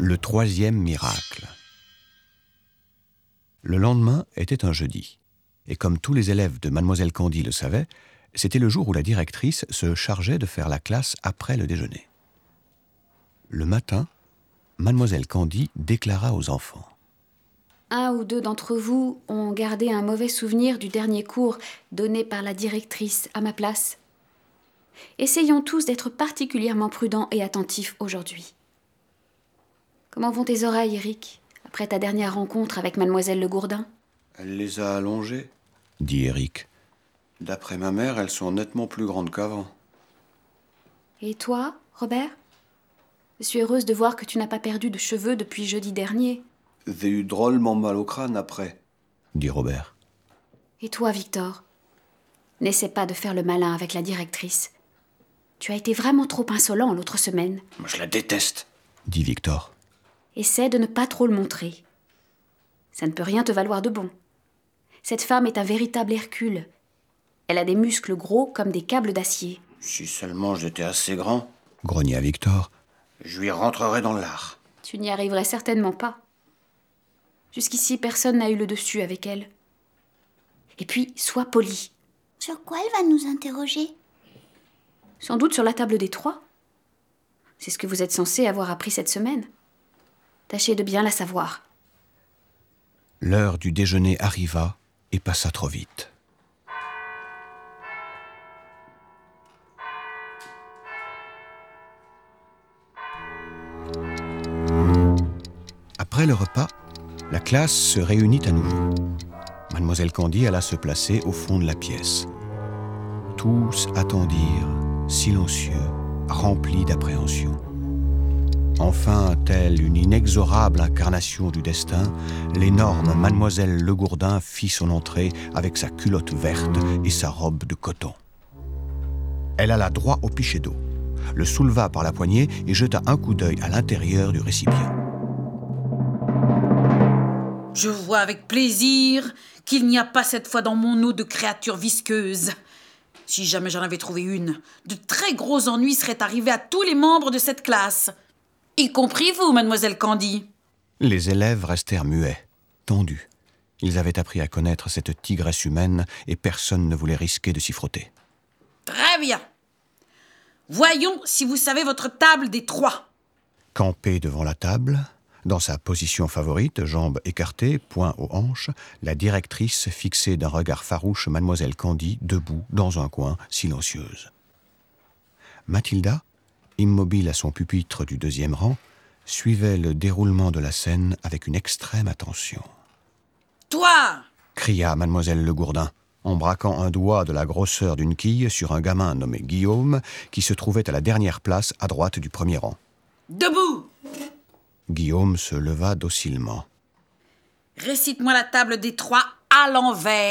Le troisième miracle. Le lendemain était un jeudi, et comme tous les élèves de Mademoiselle Candy le savaient, c'était le jour où la directrice se chargeait de faire la classe après le déjeuner. Le matin, Mademoiselle Candy déclara aux enfants. Un ou deux d'entre vous ont gardé un mauvais souvenir du dernier cours donné par la directrice à ma place. Essayons tous d'être particulièrement prudents et attentifs aujourd'hui. Comment vont tes oreilles, Eric, après ta dernière rencontre avec Mademoiselle Le Gourdin ? Elle les a allongées, Dit Eric. D'après ma mère, elles sont nettement plus grandes qu'avant. Et toi, Robert ? Je suis heureuse de voir que tu n'as pas perdu de cheveux depuis jeudi dernier. J'ai eu drôlement mal au crâne après. Dit Robert. Et toi, Victor ? N'essaie pas de faire le malin avec la directrice. Tu as été vraiment trop insolent l'autre semaine. Moi, je la déteste. Dit Victor. Essaie de ne pas trop le montrer. Ça ne peut rien te valoir de bon. Cette femme est un véritable Hercule. Elle a des muscles gros comme des câbles d'acier. Si seulement j'étais assez grand, Grogna Victor. je lui rentrerais dans l'art. Tu n'y arriverais certainement pas. Jusqu'ici, personne n'a eu le dessus avec elle. Et puis, sois poli. Sur quoi elle va nous interroger ? Sans doute sur la table des trois. C'est ce que vous êtes censé avoir appris cette semaine. Tâchez de bien la savoir. L'heure du déjeuner arriva et passa trop vite. Après le repas, la classe se réunit à nouveau. Mademoiselle Candy alla se placer au fond de la pièce. Tous attendirent, silencieux, remplis d'appréhension. Enfin, telle une inexorable incarnation du destin, l'énorme Mademoiselle Le Gourdin fit son entrée avec sa culotte verte et sa robe de coton. Elle alla droit au pichet d'eau, le souleva par la poignée et jeta un coup d'œil à l'intérieur du récipient. Je vois avec plaisir qu'il n'y a pas cette fois dans mon eau de créatures visqueuses. Si jamais j'en avais trouvé une, de très gros ennuis seraient arrivés à tous les membres de cette classe. Y compris vous, Mademoiselle Candy. Les élèves restèrent muets, tendus. Ils avaient appris à connaître cette tigresse humaine et personne ne voulait risquer de s'y frotter. Très bien. Voyons si vous savez votre table des trois. Campée devant la table, dans sa position favorite, jambes écartées, poings aux hanches, la directrice fixait d'un regard farouche Mademoiselle Candy, debout, dans un coin, silencieuse. Mathilda, immobile à son pupitre du deuxième rang, suivait le déroulement de la scène avec une extrême attention. « Toi !» cria Mademoiselle Le Gourdin, en braquant un doigt de la grosseur d'une quille sur un gamin nommé Guillaume, qui se trouvait à la dernière place à droite du premier rang. « Debout !» Guillaume se leva docilement. « Récite-moi la table des trois à l'envers. »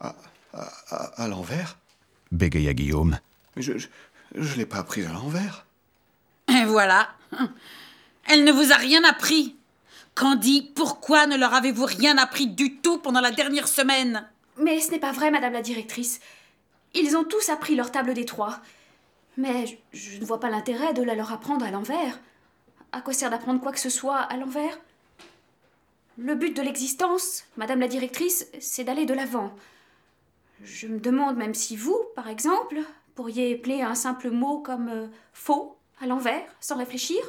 À l'envers ? Bégaya Guillaume. Je l'ai pas appris à l'envers. Et voilà. Elle ne vous a rien appris. Candy, pourquoi ne leur avez-vous rien appris du tout pendant la dernière semaine ? Mais ce n'est pas vrai, Madame la directrice. Ils ont tous appris leur table des trois. Mais je ne vois pas l'intérêt de la leur apprendre à l'envers. À quoi sert d'apprendre quoi que ce soit à l'envers ? Le but de l'existence, Madame la directrice, c'est d'aller de l'avant. Je me demande même si vous, par exemple, pourriez épeler un simple mot comme « faux » à l'envers, sans réfléchir.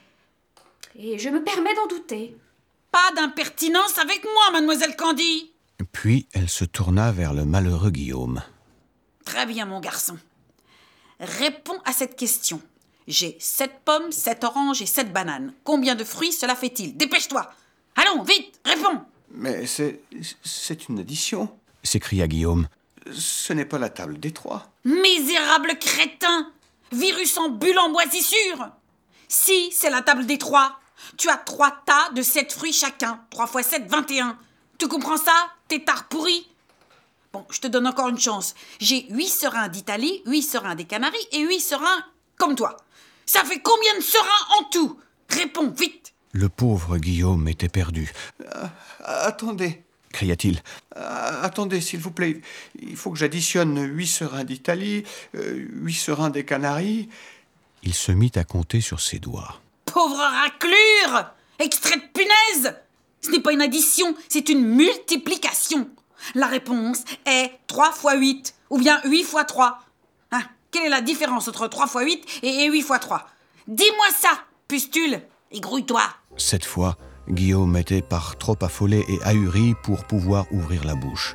Et je me permets d'en douter. Pas d'impertinence avec moi, Mademoiselle Candy. Puis elle se tourna vers le malheureux Guillaume. Très bien, mon garçon. Réponds à cette question. J'ai 7 pommes, 7 oranges et 7 bananes. Combien de fruits cela fait-il ? Dépêche-toi. Allons, vite, réponds. Mais c'est une addition. S'écria Guillaume. Ce n'est pas la table des trois. Misérable crétin. Virus ambulant moisissure. Si, c'est la table des trois. Tu as 3 tas de 7 fruits chacun. 3 x 7, 21. Tu comprends ça, tétard pourri ? Bon, je te donne encore une chance. J'ai 8 serins d'Italie, 8 serins des Canaries et 8 serins comme toi. Ça fait combien de serins en tout ? Réponds, vite. Le pauvre Guillaume était perdu. Attendez. Cria-t-il. Attendez, s'il vous plaît. Il faut que j'additionne 8 serins d'Italie, 8 serins des Canaries. Il se mit à compter sur ses doigts. Pauvre raclure! Extrait de punaise! Ce n'est pas une addition, c'est une multiplication. La réponse est 3 x 8, ou bien 8 x 3. Hein? Quelle est la différence entre 3 x 8 et 8 x 3? Dis-moi ça, pustule, et grouille-toi. Cette fois, Guillaume était par trop affolé et ahuri pour pouvoir ouvrir la bouche.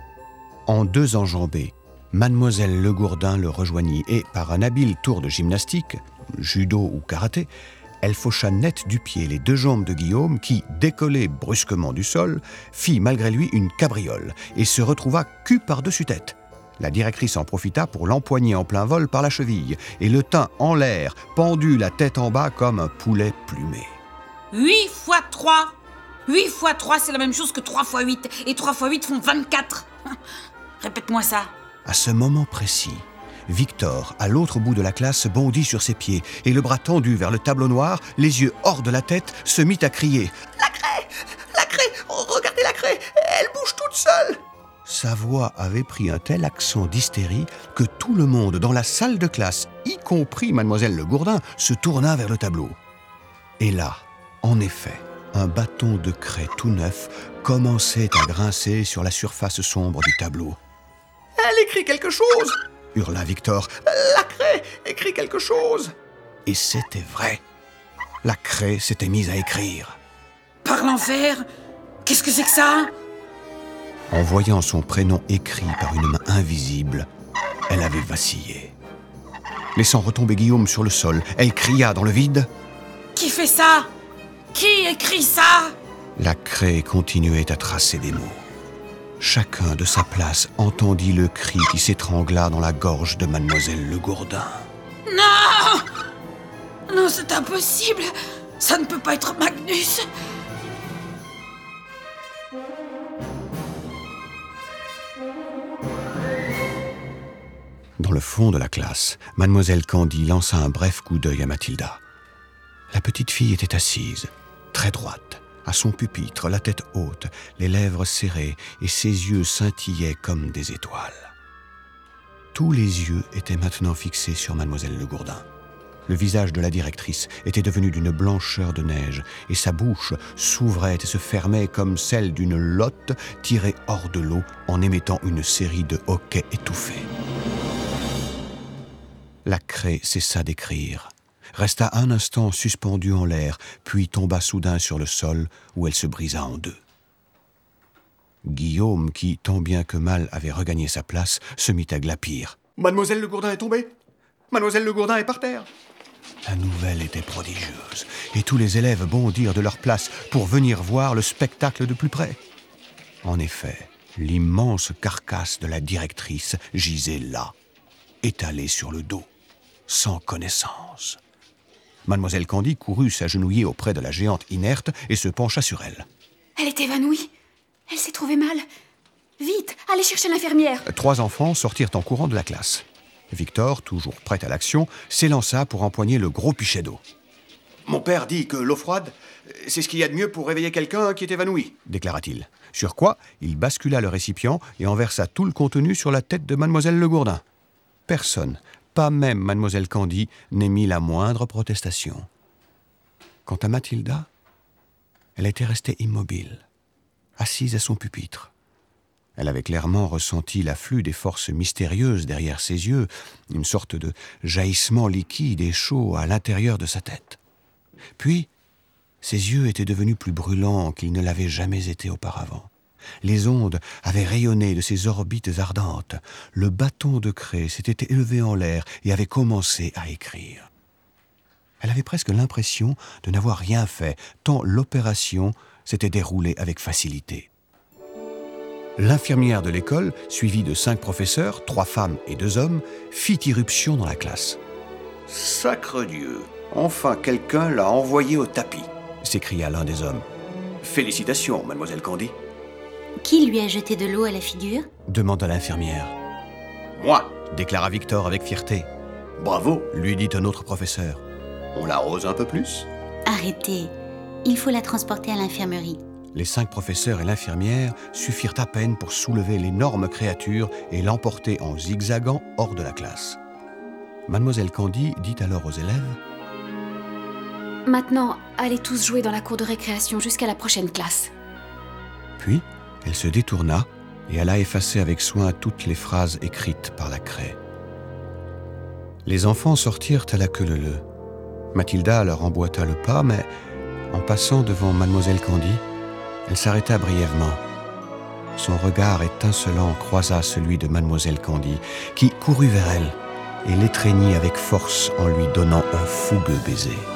En 2 enjambées, Mademoiselle Legourdin le rejoignit et, par un habile tour de gymnastique, judo ou karaté, elle faucha net du pied les 2 jambes de Guillaume qui, décollé brusquement du sol, fit malgré lui une cabriole et se retrouva cul par-dessus tête. La directrice en profita pour l'empoigner en plein vol par la cheville et le tint en l'air, pendu la tête en bas comme un poulet plumé. 8 x 3. 8 x 3, c'est la même chose que 3 x 8. Et 3 x 8 font 24. Répète-moi ça. À ce moment précis, Victor, à l'autre bout de la classe, bondit sur ses pieds et le bras tendu vers le tableau noir, les yeux hors de la tête, se mit à crier « La craie! La craie! Regardez la craie! Elle bouge toute seule !» Sa voix avait pris un tel accent d'hystérie que tout le monde dans la salle de classe, y compris Mademoiselle Legourdin, se tourna vers le tableau. Et là, en effet, un bâton de craie tout neuf commençait à grincer sur la surface sombre du tableau. « Elle écrit quelque chose !» hurla Victor. « La craie écrit quelque chose !» Et c'était vrai. La craie s'était mise à écrire. Par l'enfer! Qu'est-ce que c'est que ça? En voyant son prénom écrit par une main invisible, elle avait vacillé. Laissant retomber Guillaume sur le sol, elle cria dans le vide. Qui fait ça? Qui écrit ça? La craie continuait à tracer des mots. Chacun de sa place entendit le cri qui s'étrangla dans la gorge de Mademoiselle Legourdin. Non! Non, c'est impossible! Ça ne peut pas être Magnus! Dans le fond de la classe, Mademoiselle Candy lança un bref coup d'œil à Mathilda. La petite fille était assise, très droite, à son pupitre, la tête haute, les lèvres serrées et ses yeux scintillaient comme des étoiles. Tous les yeux étaient maintenant fixés sur Mademoiselle Legourdin. Le visage de la directrice était devenu d'une blancheur de neige et sa bouche s'ouvrait et se fermait comme celle d'une lotte tirée hors de l'eau en émettant une série de hoquets étouffés. La craie cessa d'écrire, resta un instant suspendue en l'air, puis tomba soudain sur le sol où elle se brisa en 2. Guillaume, qui tant bien que mal avait regagné sa place, se mit à glapir. « Mademoiselle Legourdin est tombée! Mademoiselle Legourdin est par terre !» La nouvelle était prodigieuse, et tous les élèves bondirent de leur place pour venir voir le spectacle de plus près. En effet, l'immense carcasse de la directrice gisait là, étalée sur le dos, sans connaissance. Mademoiselle Candy courut s'agenouiller auprès de la géante inerte et se pencha sur elle. Elle est évanouie. Elle s'est trouvée mal. Vite, allez chercher l'infirmière. 3 enfants sortirent en courant de la classe. Victor, toujours prêt à l'action, s'élança pour empoigner le gros pichet d'eau. « Mon père dit que l'eau froide, c'est ce qu'il y a de mieux pour réveiller quelqu'un qui est évanoui. » déclara-t-il. Sur quoi, il bascula le récipient et en versa tout le contenu sur la tête de Mademoiselle Legourdin. Personne, pas même Mademoiselle Candy, n'émit la moindre protestation. Quant à Mathilda, elle était restée immobile, assise à son pupitre. Elle avait clairement ressenti l'afflux des forces mystérieuses derrière ses yeux, une sorte de jaillissement liquide et chaud à l'intérieur de sa tête. Puis, ses yeux étaient devenus plus brûlants qu'ils ne l'avaient jamais été auparavant. Les ondes avaient rayonné de ses orbites ardentes. Le bâton de craie s'était élevé en l'air et avait commencé à écrire. Elle avait presque l'impression de n'avoir rien fait, tant l'opération s'était déroulée avec facilité. L'infirmière de l'école, suivie de 5 professeurs, 3 femmes et 2 hommes, fit irruption dans la classe. « Sacre Dieu! Enfin quelqu'un l'a envoyé au tapis !» s'écria l'un des hommes. « Félicitations, Mademoiselle Candy. »« Qui lui a jeté de l'eau à la figure ?» demanda l'infirmière. « Moi !» déclara Victor avec fierté. « Bravo !» lui dit un autre professeur. « On l'arrose un peu plus ?» Arrêtez, il faut la transporter à l'infirmerie. Les 5 professeurs et l'infirmière suffirent à peine pour soulever l'énorme créature et l'emporter en zigzagant hors de la classe. Mademoiselle Candy dit alors aux élèves Maintenant, allez tous jouer dans la cour de récréation jusqu'à la prochaine classe. Puis, elle se détourna et alla effacer avec soin toutes les phrases écrites par la craie. Les enfants sortirent à la queue leu-leu. Mathilda leur emboîta le pas, mais en passant devant Mademoiselle Candy, elle s'arrêta brièvement. Son regard étincelant croisa celui de Mademoiselle Candy, qui courut vers elle et l'étreignit avec force en lui donnant un fougueux baiser.